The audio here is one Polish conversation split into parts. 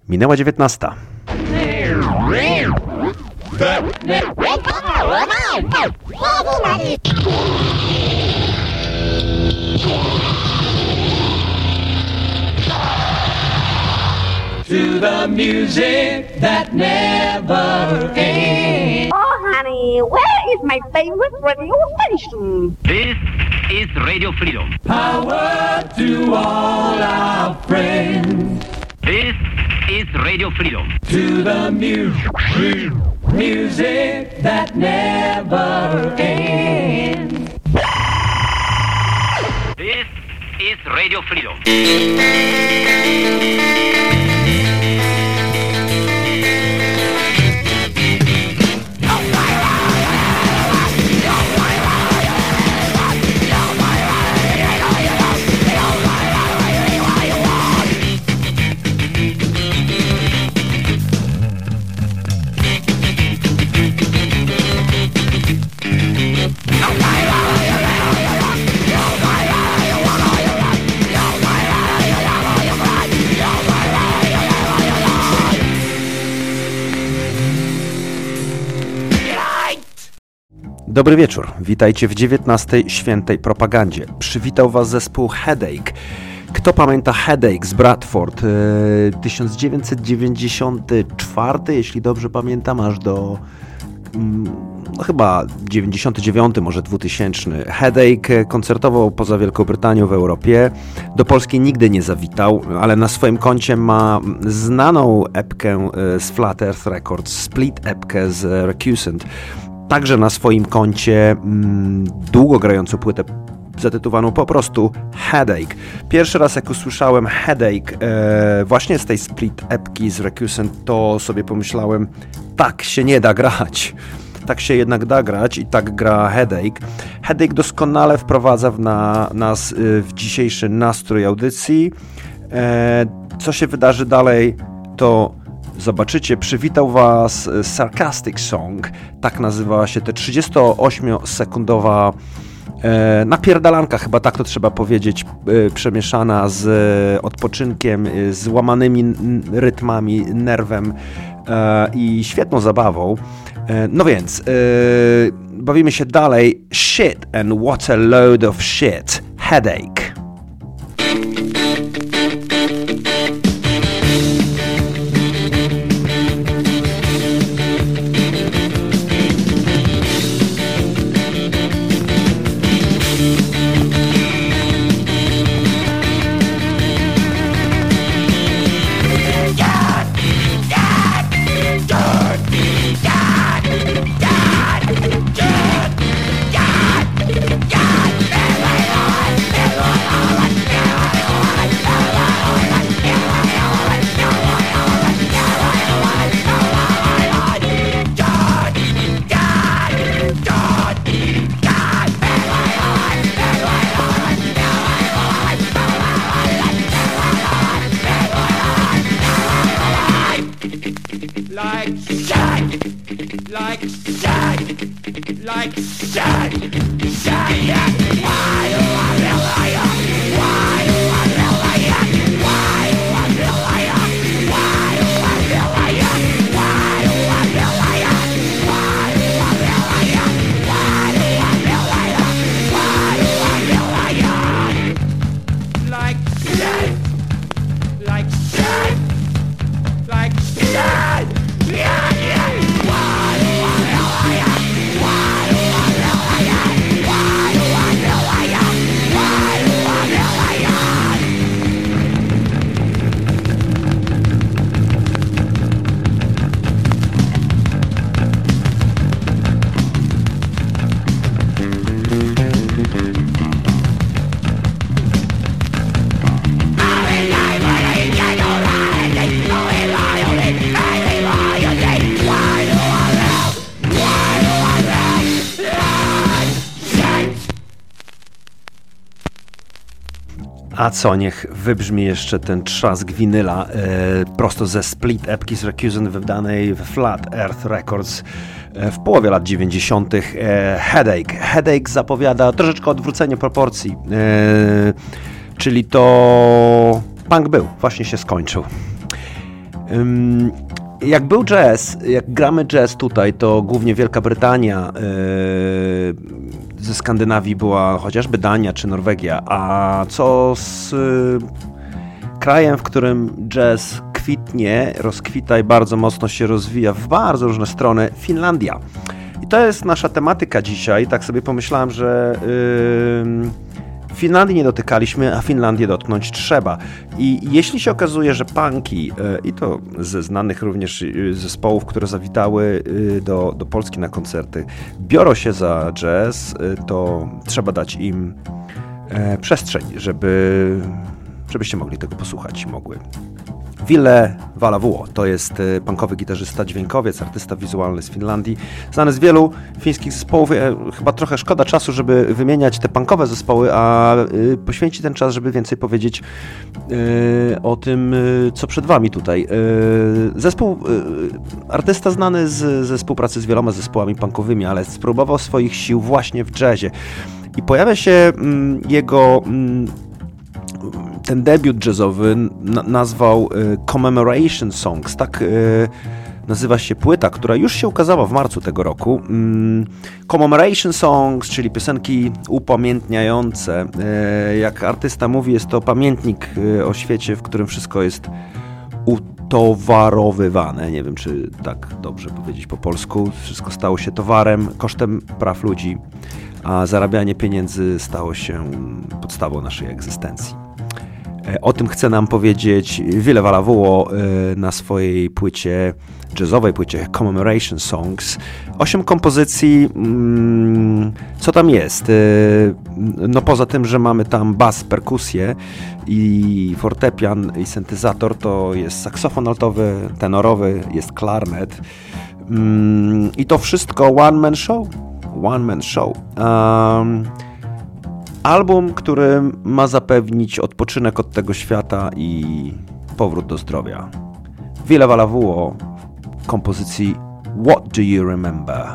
Minęła 19. To the music that never ends. Oh, honey, where is my favorite radio station? This is Radio Freedom. Power to all our friends. This is Radio Freedom. To the music that never ends. This is Radio Freedom. Dobry wieczór, witajcie w 19. Świętej Propagandzie. Przywitał was zespół Headache. Kto pamięta Headache z Bradford? 1994, jeśli dobrze pamiętam, aż do chyba 99, może 2000. Headache koncertował poza Wielką Brytanią w Europie. Do Polski nigdy nie zawitał, ale na swoim koncie ma znaną epkę z Flat Earth Records, split epkę z Recusant. Także na swoim koncie długo grającą płytę zatytułowaną po prostu Headache. Pierwszy raz jak usłyszałem Headache właśnie z tej split epki z Recusant, to sobie pomyślałem, tak się nie da grać. Tak się jednak da grać i tak gra Headache. Headache doskonale wprowadza nas w dzisiejszy nastrój audycji. Co się wydarzy dalej, to zobaczycie. Przywitał was Sarcastic Song, tak nazywała się ta 38-sekundowa napierdalanka, chyba tak to trzeba powiedzieć, przemieszana z odpoczynkiem, z łamanymi rytmami, nerwem i świetną zabawą. No więc, bawimy się dalej. Shit and what a load of shit. Headache. A co, niech wybrzmi jeszcze ten trzask winyla prosto ze split epki z Recusant wydanej w Flat Earth Records w połowie lat 90. Headache. Headache zapowiada troszeczkę odwrócenie proporcji, czyli to punk był, właśnie się skończył. Jak był jazz, jak gramy jazz tutaj, to głównie Wielka Brytania, ze Skandynawii była chociażby Dania czy Norwegia, a co z krajem, w którym jazz kwitnie, rozkwita i bardzo mocno się rozwija w bardzo różne strony, Finlandia. I to jest nasza tematyka dzisiaj. Tak sobie pomyślałem, że Finlandii nie dotykaliśmy, a Finlandię dotknąć trzeba. I jeśli się okazuje, że punki, i to ze znanych również zespołów, które zawitały do Polski na koncerty, biorą się za jazz, to trzeba dać im przestrzeń, żebyście mogli tego posłuchać, mogły. Ville Valavuo to jest punkowy gitarzysta, dźwiękowiec, artysta wizualny z Finlandii, znany z wielu fińskich zespołów. Chyba trochę szkoda czasu, żeby wymieniać te punkowe zespoły, a poświęcić ten czas, żeby więcej powiedzieć o tym, co przed wami tutaj. Artysta znany ze współpracy z wieloma zespołami punkowymi, ale spróbował swoich sił właśnie w jazzie. I pojawia się jego ten debiut jazzowy nazwał Commemoration Songs, tak nazywa się płyta, która już się ukazała w marcu tego roku. Commemoration Songs, czyli piosenki upamiętniające. Jak artysta mówi, jest to pamiętnik o świecie, w którym wszystko jest utowarowywane. Nie wiem, czy tak dobrze powiedzieć po polsku. Wszystko stało się towarem kosztem praw ludzi, a zarabianie pieniędzy stało się podstawą naszej egzystencji. O tym chce nam powiedzieć Ville Valavuo na swojej płycie, jazzowej płycie Commemoration Songs. 8 kompozycji. Co tam jest? No poza tym, że mamy tam bas, perkusję i fortepian i syntezator, to jest saksofon altowy, tenorowy, jest klarnet. I to wszystko one man show. Album, który ma zapewnić odpoczynek od tego świata i powrót do zdrowia. Ville Valavuo w kompozycji What Do You Remember?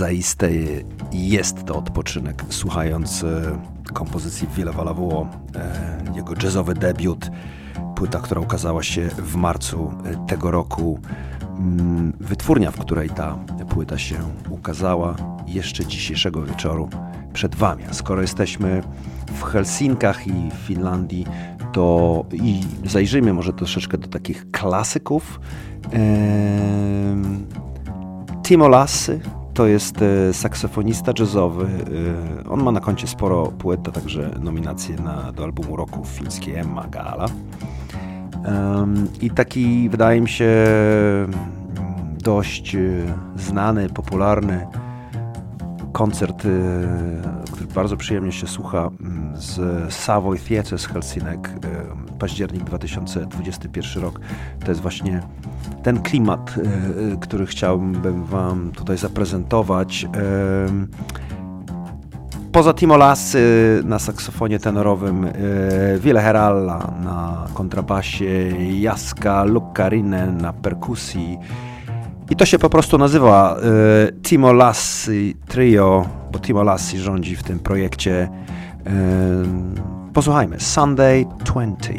zaiste jest to odpoczynek, słuchając kompozycji Ville Valavuo, jego jazzowy debiut, płyta, która ukazała się w marcu tego roku. Wytwórnia, w której ta płyta się ukazała, jeszcze dzisiejszego wieczoru przed Wami. A skoro jesteśmy w Helsinkach i w Finlandii, to i zajrzyjmy może troszeczkę do takich klasyków. Timo Lassy to jest saksofonista jazzowy. On ma na koncie sporo płyt, a także nominacje do albumu roku fińskiej Emma Gala. I taki, wydaje mi się, dość znany, popularny koncert, który bardzo przyjemnie się słucha, z Savoy Theatre z Helsinek, październik 2021 rok. To jest właśnie ten klimat, który chciałbym Wam tutaj zaprezentować. Poza Timo Lassy na saksofonie tenorowym, Ville Heralla na kontrabasie, Jaska Lukkarinen na perkusji. I to się po prostu nazywa Timo Lassy Trio, bo Timo Lassy rządzi w tym projekcie. Posłuchajmy. Sunday 20.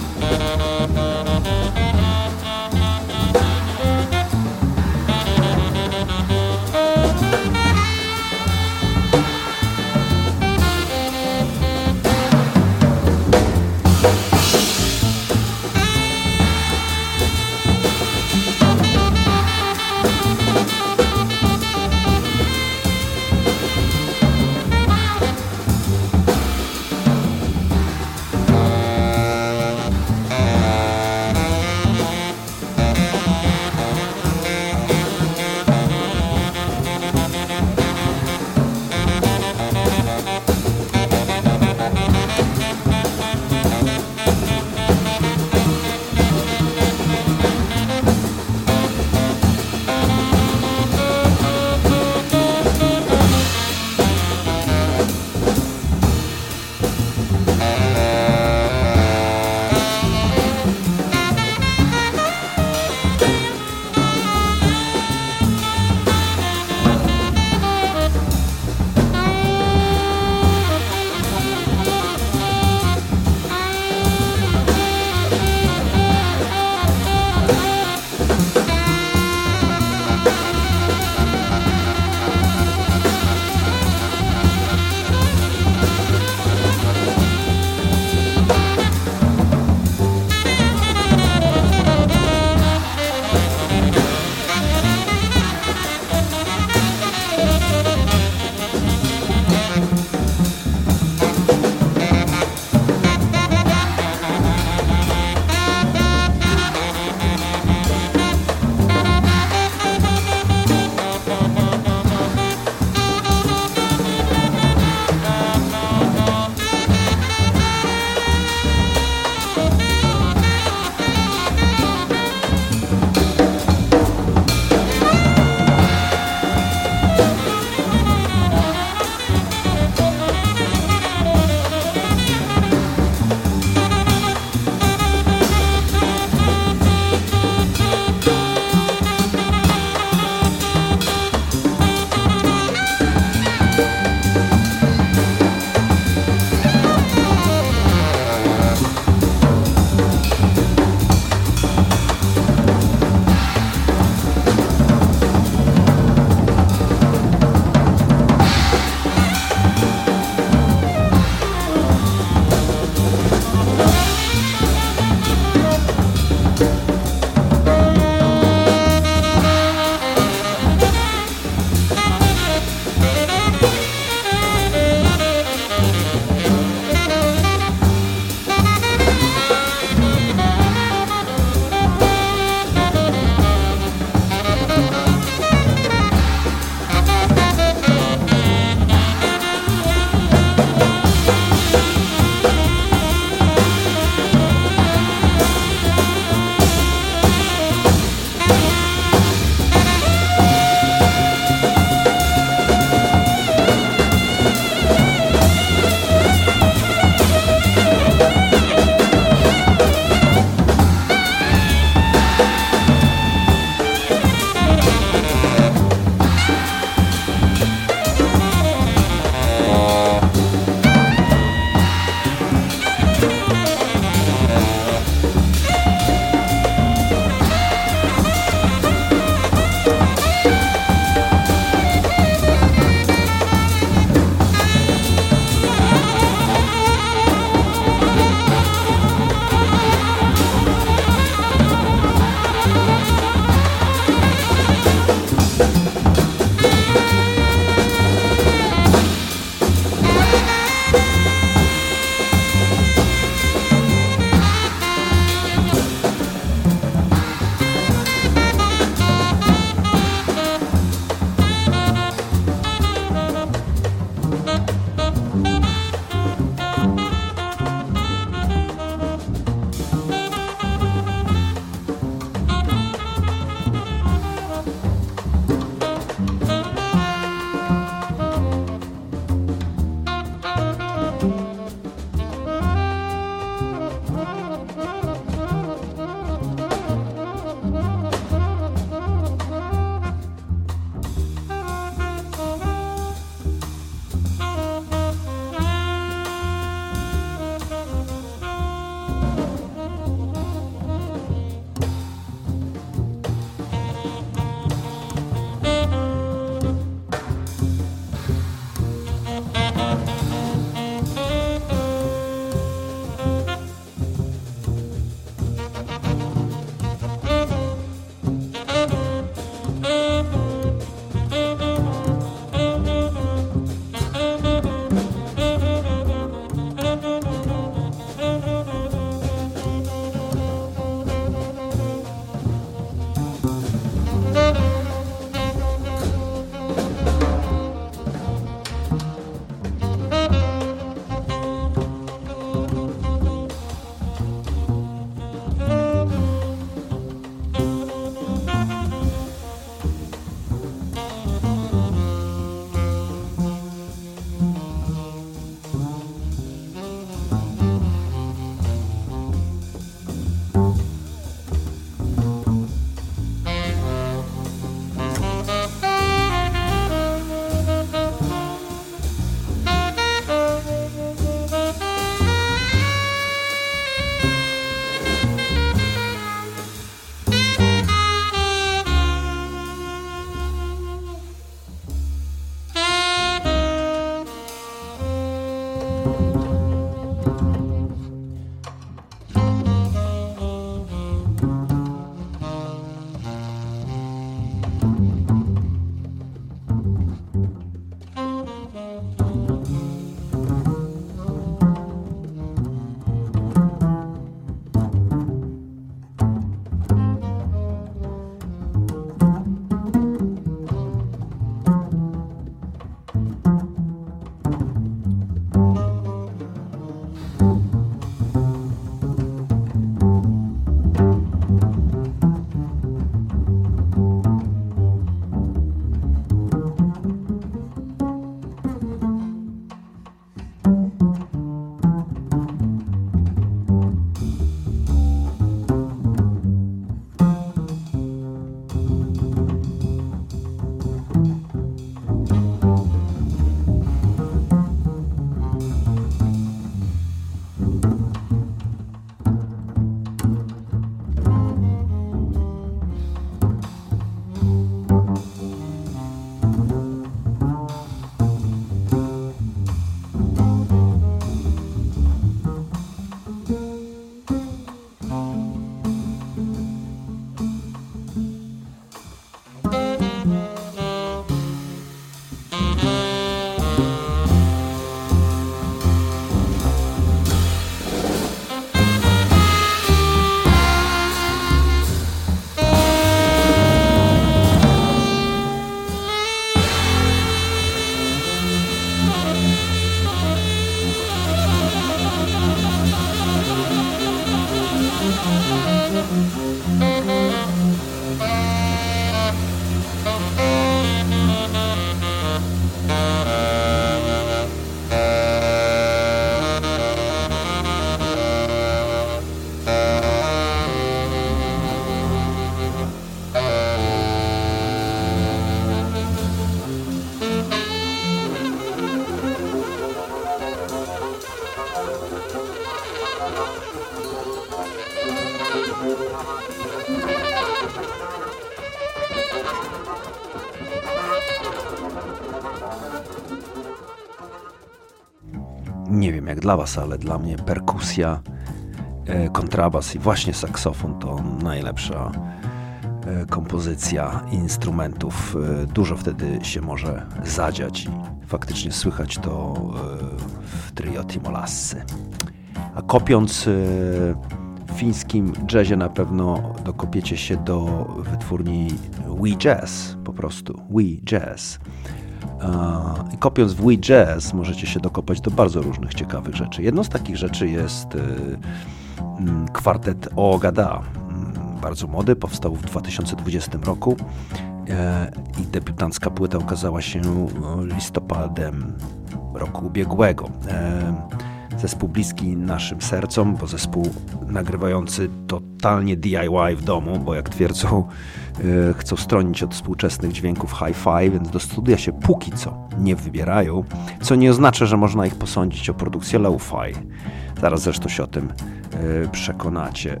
Nie wiem jak dla was, ale dla mnie perkusja, kontrabas i właśnie saksofon to najlepsza kompozycja instrumentów. Dużo wtedy się może zadziać i faktycznie słychać to w trio Timo Lassy. A kopiąc w fińskim jazzie na pewno dokopiecie się do wytwórni We Jazz, po prostu We Jazz. I kopiąc w We Jazz możecie się dokopać do bardzo różnych ciekawych rzeczy. Jedną z takich rzeczy jest kwartet Oogada. Bardzo młody, powstał w 2020 roku i debiutancka płyta ukazała się listopadem roku ubiegłego. Zespół bliski naszym sercom, bo zespół nagrywający totalnie DIY w domu, bo jak twierdzą, chcą stronić od współczesnych dźwięków hi-fi, więc do studia się póki co nie wybierają, co nie oznacza, że można ich posądzić o produkcję lo-fi. Zaraz zresztą się o tym przekonacie.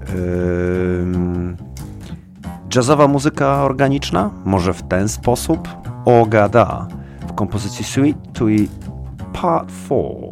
Jazzowa muzyka organiczna? Może w ten sposób? Oogada w kompozycji Sweet Tui Part 4.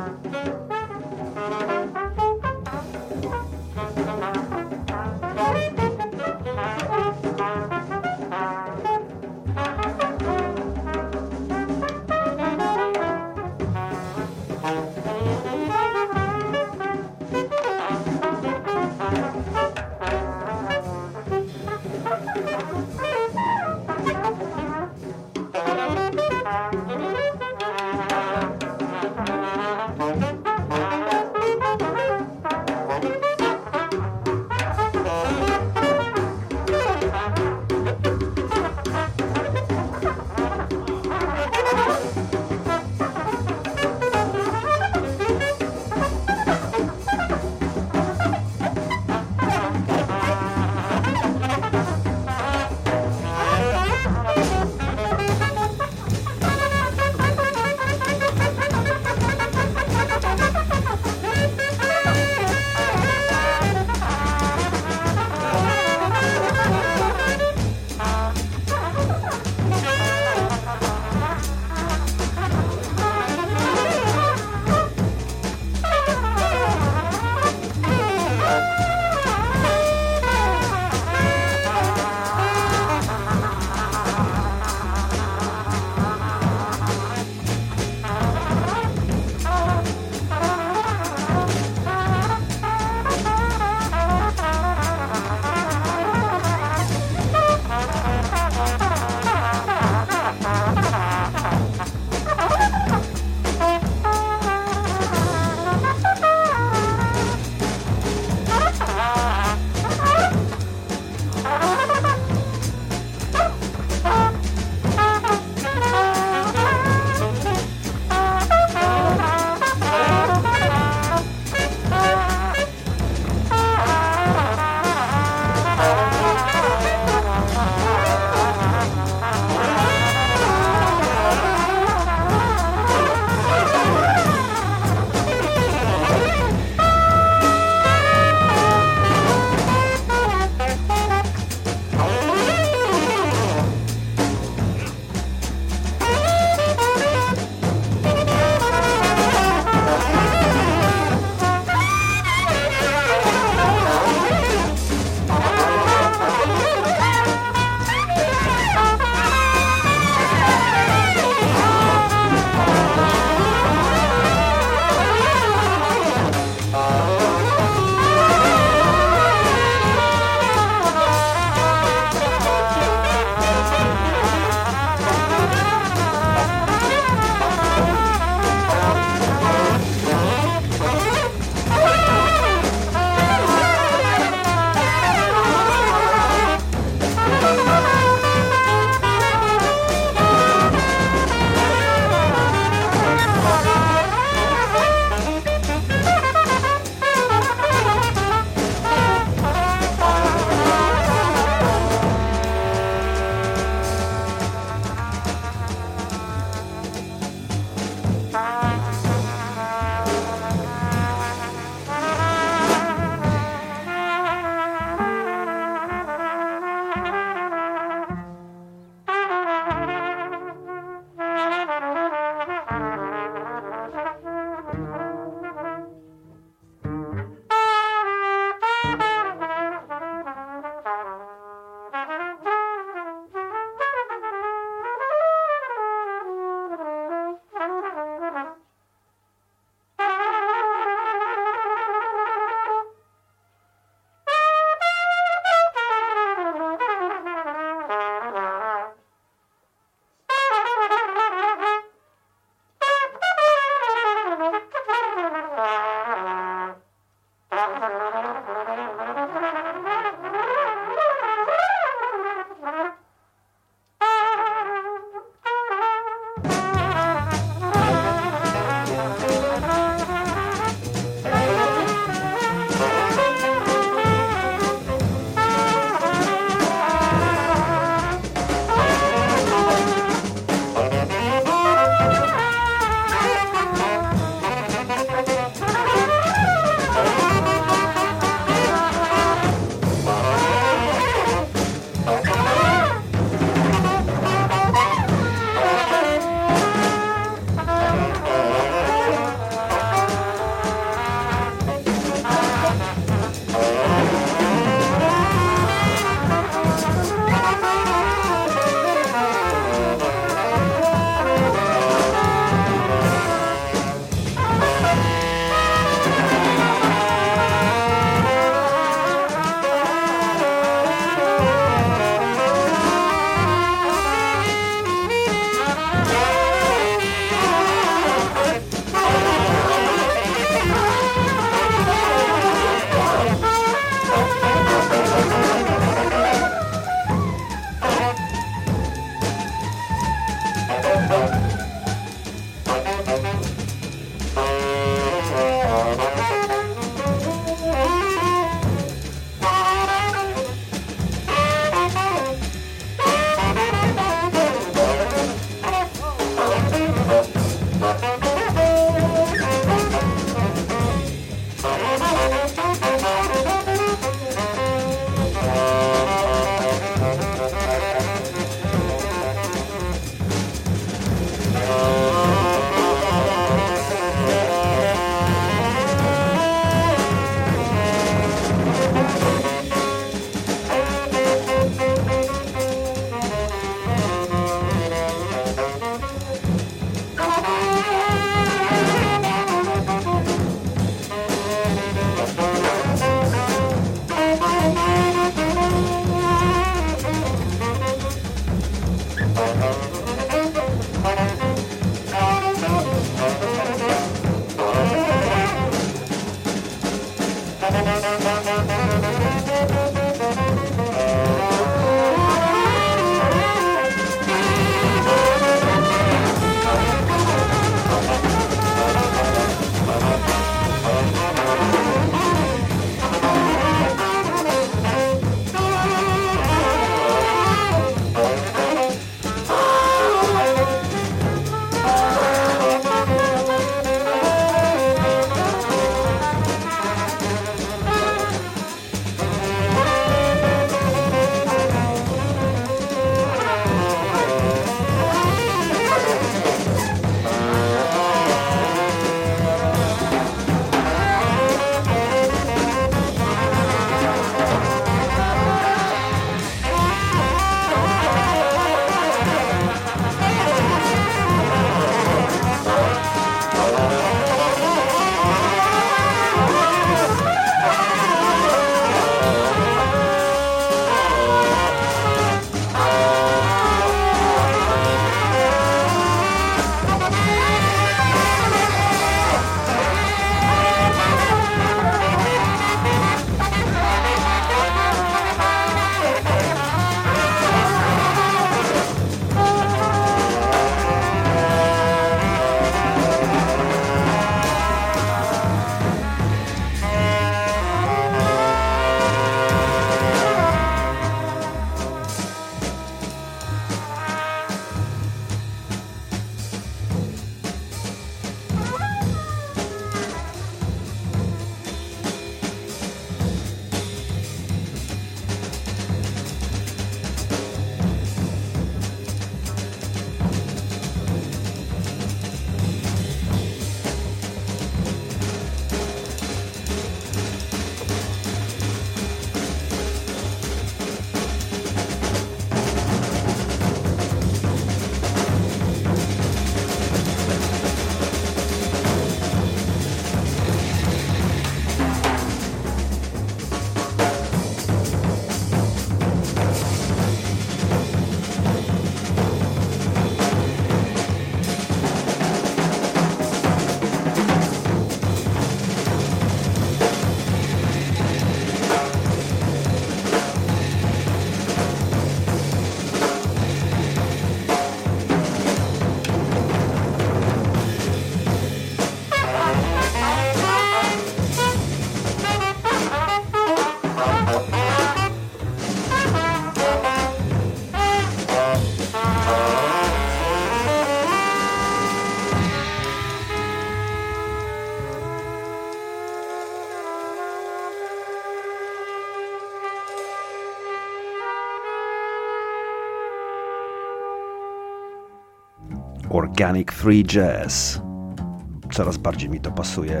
Organic Free Jazz. Coraz bardziej mi to pasuje.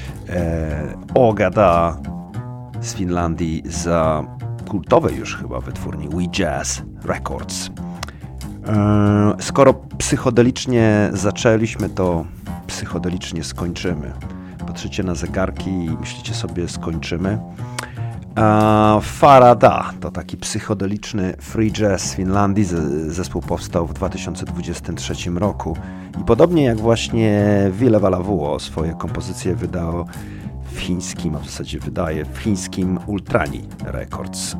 Ogada z Finlandii za kultowej już chyba wytwórni We Jazz Records. Skoro psychodelicznie zaczęliśmy, to psychodelicznie skończymy. Patrzycie na zegarki i myślicie sobie, skończymy. Farada to taki psychodeliczny free jazz z Finlandii. Zespół powstał w 2023 roku i podobnie jak właśnie Ville Valavuo swoje kompozycje wydało w chińskim, a w zasadzie wydaje w chińskim Ultrani Records.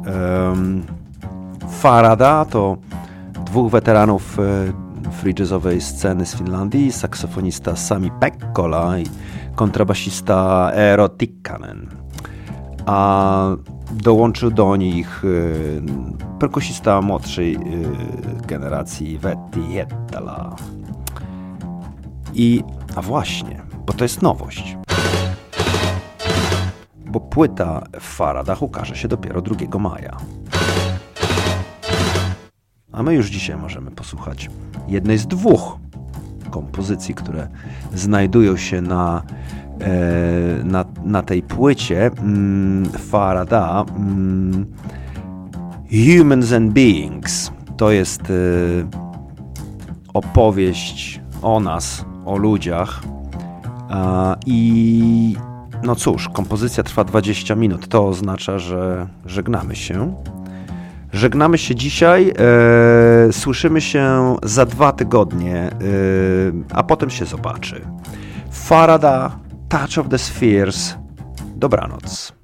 Farada to dwóch weteranów free jazzowej sceny z Finlandii, saksofonista Sami Pekkola i kontrabasista Eero Tikkanen. A dołączył do nich perkusista młodszej generacji Vetti Hietala. A właśnie, bo to jest nowość. Bo płyta w Faradach ukaże się dopiero 2 maja. A my już dzisiaj możemy posłuchać jednej z 2 kompozycji, które znajdują się na tej płycie. Farada Humans and Beings. To jest opowieść o nas, o ludziach. I no cóż, kompozycja trwa 20 minut. To oznacza, że żegnamy się. Żegnamy się dzisiaj, słyszymy się za 2 tygodnie, a potem się zobaczy. Farada, Touch of the Spheres. Dobranoc.